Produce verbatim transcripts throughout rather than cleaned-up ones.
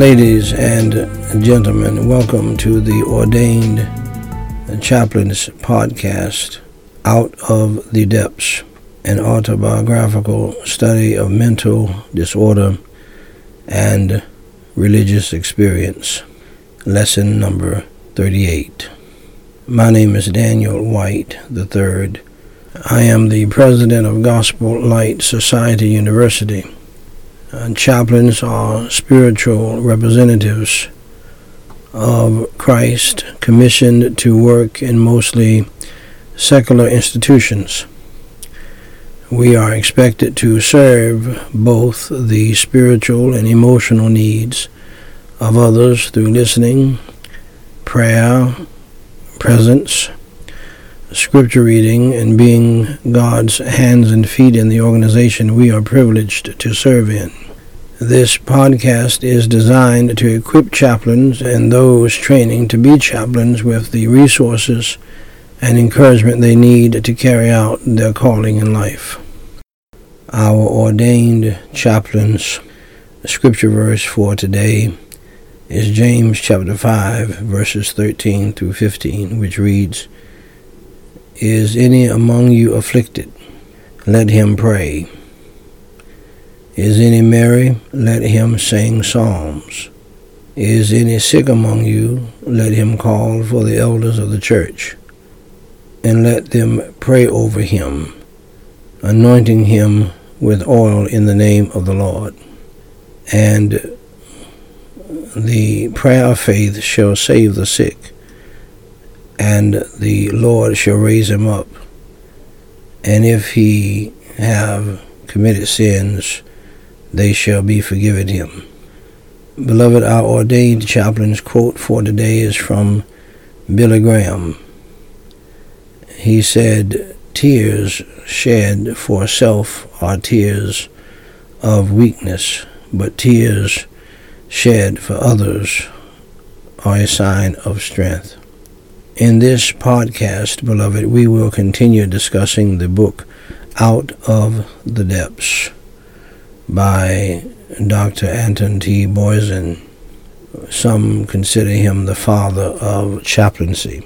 Ladies and gentlemen, welcome to the Ordained Chaplains podcast, Out of the Depths, an autobiographical study of mental disorder and religious experience. Lesson number thirty-eight. My name is Daniel White the third. I am the president of Gospel Light Society University. Uh, chaplains are spiritual representatives of Christ commissioned to work in mostly secular institutions. We are expected to serve both the spiritual and emotional needs of others through listening, prayer, presence, scripture reading, and being God's hands and feet in the organization we are privileged to serve in. This podcast is designed to equip chaplains and those training to be chaplains with the resources and encouragement they need to carry out their calling in life. Our ordained chaplains scripture verse for today is James chapter five, verses thirteen through fifteen, which reads, "Is any among you afflicted? Let him pray. Is any merry? Let him sing psalms. Is any sick among you? Let him call for the elders of the church, and let them pray over him, anointing him with oil in the name of the Lord. And the prayer of faith shall save the sick, and the Lord shall raise him up. And if he have committed sins, they shall be forgiven him." Beloved, our ordained chaplain's quote for today is from Billy Graham. He said, "Tears shed for self are tears of weakness, but tears shed for others are a sign of strength." In this podcast, beloved, we will continue discussing the book Out of the Depths by Doctor Anton T. Boysen. Some consider him the father of chaplaincy.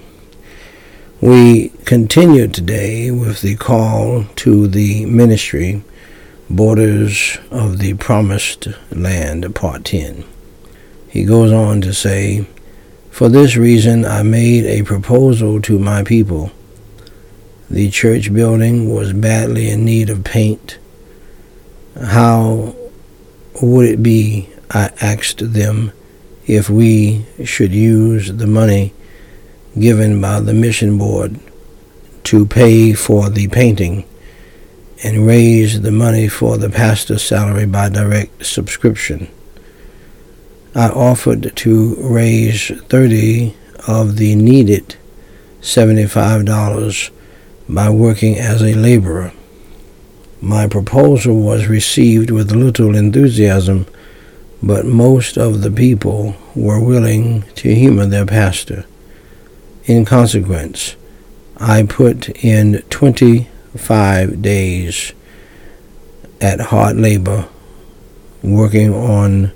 We continue today with the call to the ministry, Borders of the Promised Land, Part ten. He goes on to say, "For this reason I made a proposal to my people. The church building was badly in need of paint. How would it be, I asked them, if we should use the money given by the mission board to pay for the painting and raise the money for the pastor's salary by direct subscription? I offered to raise thirty of the needed seventy-five dollars by working as a laborer. My proposal was received with little enthusiasm, but most of the people were willing to humor their pastor. In consequence, I put in twenty-five days at hard labor working on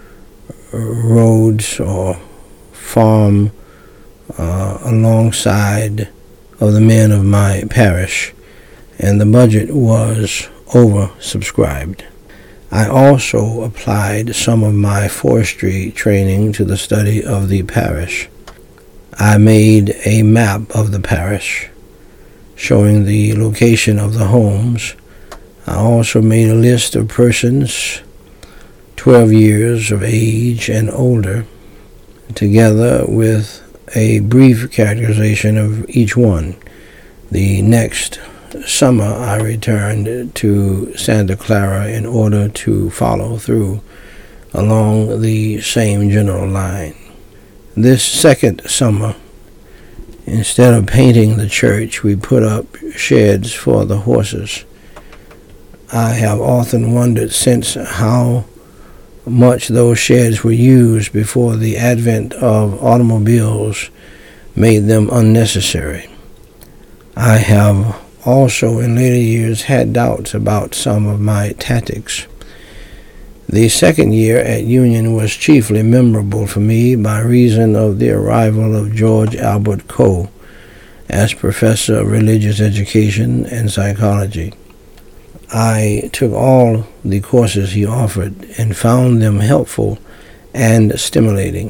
roads or farm uh, alongside of the men of my parish, and the budget was oversubscribed. I also applied some of my forestry training to the study of the parish. I made a map of the parish showing the location of the homes. I also made a list of persons twelve years of age and older, together with a brief characterization of each one. The next summer I returned to Santa Clara in order to follow through along the same general line. This second summer, instead of painting the church, we put up sheds for the horses. I have often wondered since how much those sheds were used before the advent of automobiles made them unnecessary. I have also in later years had doubts about some of my tactics. The second year at Union was chiefly memorable for me by reason of the arrival of George Albert Coe as professor of religious education and psychology. I took all the courses he offered and found them helpful and stimulating.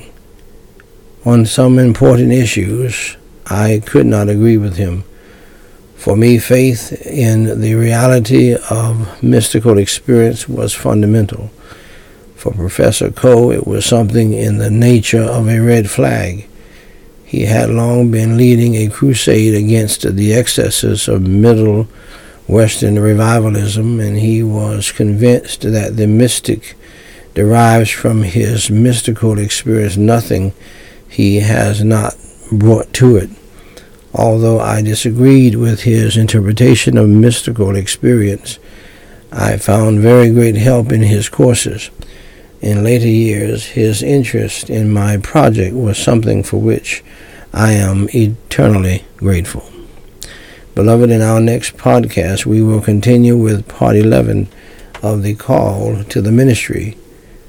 On some important issues, I could not agree with him. For me, faith in the reality of mystical experience was fundamental. For Professor Coe, it was something in the nature of a red flag. He had long been leading a crusade against the excesses of Middle Western revivalism, and he was convinced that the mystic derives from his mystical experience nothing he has not brought to it. Although I disagreed with his interpretation of mystical experience, I found very great help in his courses. In later years, his interest in my project was something for which I am eternally grateful. Beloved, in our next podcast, we will continue with part eleven of the call to the ministry,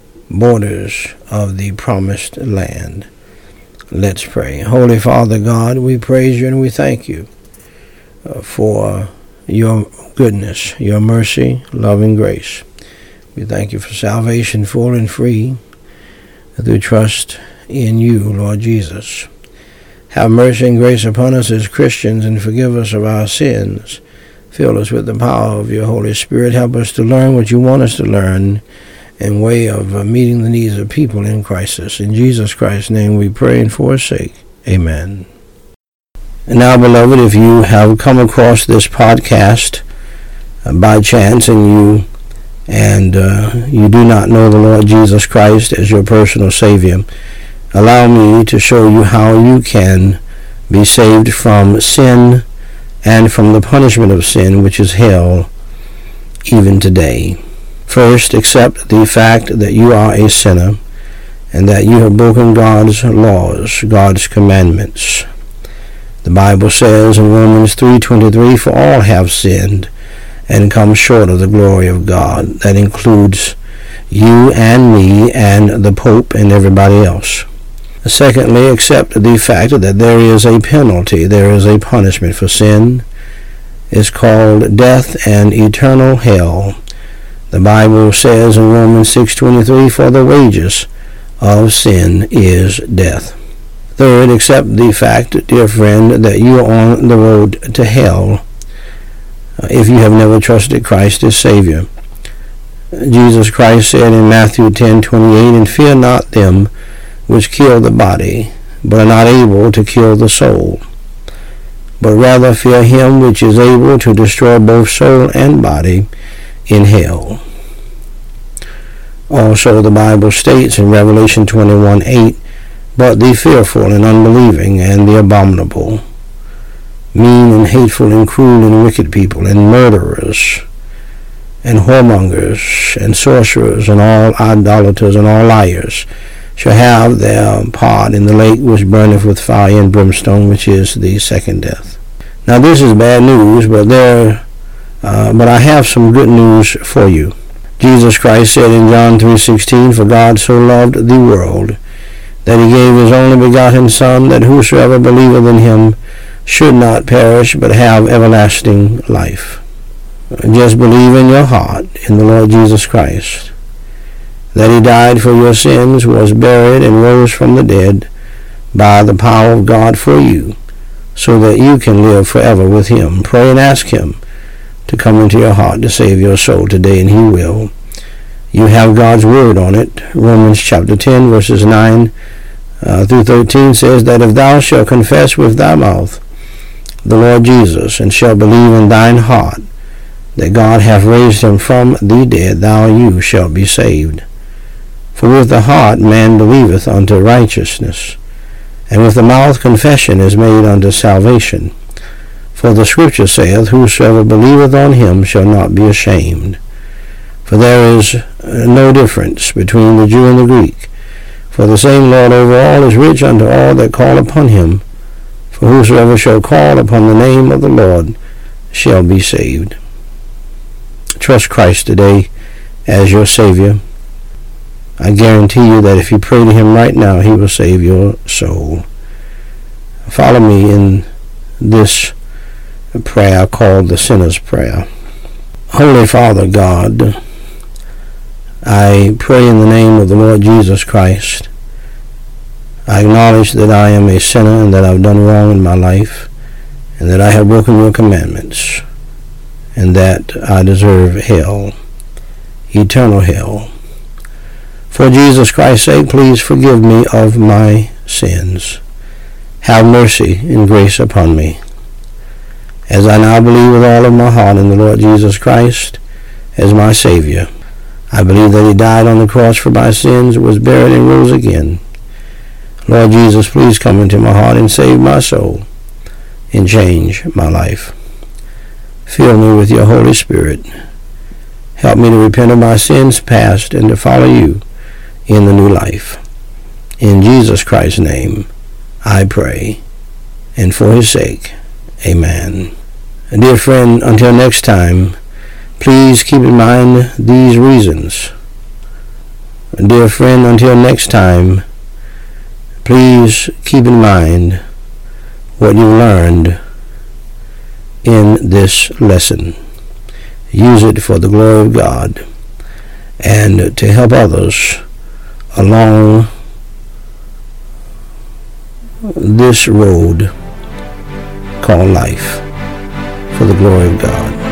Borders of the Promised Land. Let's pray. Holy Father God, we praise you and we thank you uh, for your goodness, your mercy, love, and grace. We thank you for salvation full and free through trust in you, Lord Jesus. Have mercy and grace upon us as Christians and forgive us of our sins. Fill us with the power of your Holy Spirit. Help us to learn what you want us to learn in way of uh, meeting the needs of people in crisis. In Jesus Christ's name we pray and forsake. Amen. And now, beloved, if you have come across this podcast uh, by chance and you and uh, you do not know the Lord Jesus Christ as your personal Savior, allow me to show you how you can be saved from sin and from the punishment of sin, which is hell, even today. First, accept the fact that you are a sinner and that you have broken God's laws, God's commandments. The Bible says in Romans three twenty-three, "For all have sinned and come short of the glory of God." That includes you and me and the Pope and everybody else. Secondly, accept the fact that there is a penalty, there is a punishment for sin. It's called death and eternal hell. The Bible says in Romans six twenty-three, "For the wages of sin is death." Third, accept the fact, dear friend, that you are on the road to hell if you have never trusted Christ as Savior. Jesus Christ said in Matthew ten twenty-eight, "And fear not them which kill the body, but are not able to kill the soul, but rather fear him which is able to destroy both soul and body in hell." Also, the Bible states in Revelation twenty-one eight, "But the fearful and unbelieving and the abominable, mean and hateful and cruel and wicked people, and murderers, and whoremongers, and sorcerers, and all idolaters, and all liars, shall have their part in the lake which burneth with fire and brimstone, which is the second death." Now, this is bad news, but there, uh, but I have some good news for you. Jesus Christ said in John three sixteen, "For God so loved the world, that he gave his only begotten Son, that whosoever believeth in him should not perish, but have everlasting life." Just believe in your heart in the Lord Jesus Christ, that he died for your sins, was buried, and rose from the dead by the power of God for you, so that you can live forever with him. Pray and ask him to come into your heart to save your soul today, and he will. You have God's word on it. Romans chapter ten, verses nine uh, through thirteen says that if thou shalt confess with thy mouth the Lord Jesus, and shalt believe in thine heart that God hath raised him from the dead, thou you shalt be saved. For with the heart man believeth unto righteousness, and with the mouth confession is made unto salvation. For the Scripture saith, "Whosoever believeth on him shall not be ashamed." For there is no difference between the Jew and the Greek. For the same Lord over all is rich unto all that call upon him. For whosoever shall call upon the name of the Lord shall be saved. Trust Christ today as your Savior. I guarantee you that if you pray to him right now, he will save your soul. Follow me in this prayer called the Sinner's Prayer. Holy Father God, I pray in the name of the Lord Jesus Christ. I acknowledge that I am a sinner and that I've done wrong in my life, and that I have broken your commandments, and that I deserve hell, eternal hell. For Jesus Christ's sake, please forgive me of my sins. Have mercy and grace upon me. As I now believe with all of my heart in the Lord Jesus Christ as my Savior, I believe that he died on the cross for my sins, was buried, and rose again. Lord Jesus, please come into my heart and save my soul and change my life. Fill me with your Holy Spirit. Help me to repent of my sins past and to follow you in the new life. In Jesus Christ's name, I pray, and for his sake, amen. And dear friend, until next time, please keep in mind these reasons. And dear friend, until next time, please keep in mind what you learned in this lesson. Use it for the glory of God and to help others along this road called life for the glory of God.